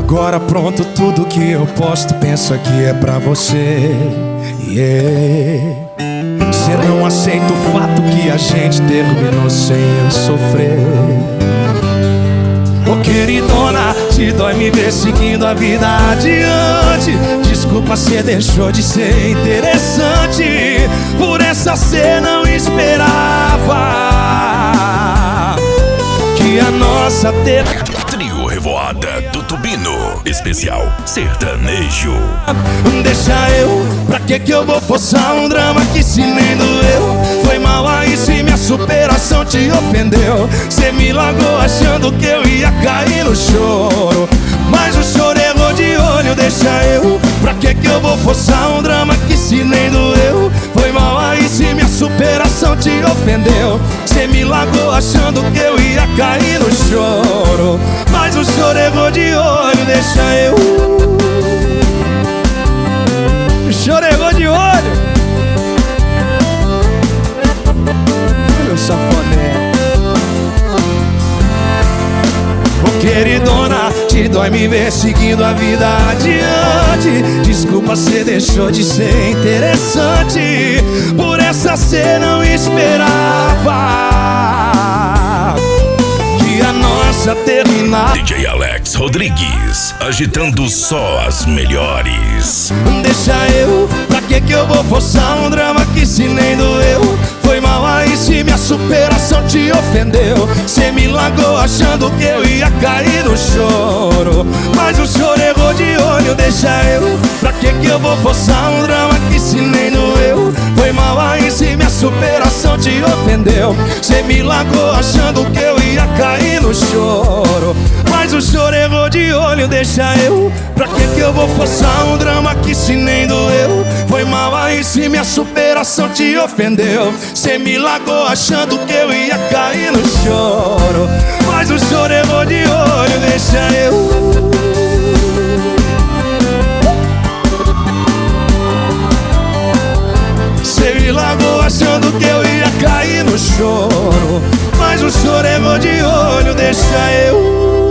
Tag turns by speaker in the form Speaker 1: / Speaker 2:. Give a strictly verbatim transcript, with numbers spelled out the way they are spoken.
Speaker 1: Agora pronto, tudo que eu posto, pensa que é pra você. Yeah. Cê não aceita o fato que a gente terminou sem eu sofrer. Ô queridona, te dói me ver seguindo a vida adiante. Desculpa, cê deixou de ser interessante. Por essa cê não esperava que a nossa ter...
Speaker 2: Trio Revoada do Tubino, especial sertanejo.
Speaker 1: Deixa eu, pra que que eu vou forçar um drama que se nem doeu? Foi mal aí se minha superação te ofendeu. Cê me largou achando que eu ia cair no choro, mas o choro errou de olho. Deixa eu, pra que que eu vou forçar um drama que se nem doeu? Foi mal aí se minha superação te ofendeu. Cê me largou achando que eu ia cair no choro, mas o choro errou de olho. Deixa eu, o choro errou de olho. Meu safoné. Ô queridona, te dói me ver seguindo a vida adiante. Desculpa, cê deixou de ser interessante. Por essa cê não esperava que a nossa terminar.
Speaker 2: D J Alex Rodrigues, agitando só as melhores.
Speaker 1: Deixa eu, pra que que eu vou forçar um drama que se nem doeu? Foi mal aí se minha superação te ofendeu. Cê me largou achando que eu ia cair no choro, mas o choro errou de olho. Deixa eu, pra que que eu vou forçar um drama que se nem doeu? Foi mal aí se minha superação te ofendeu. Cê me largou achando que eu ia cair no choro, mas o choro errou de olho. Deixa eu, pra que que eu vou forçar um drama que se nem doeu? Foi mal aí se minha superação te ofendeu. Cê me largou achando que eu ia cair no choro, mas o choro errou de olho. Deixa eu, cê me largou achando que eu ia cair no choro, mas o choro errou de olho. Deixa eu.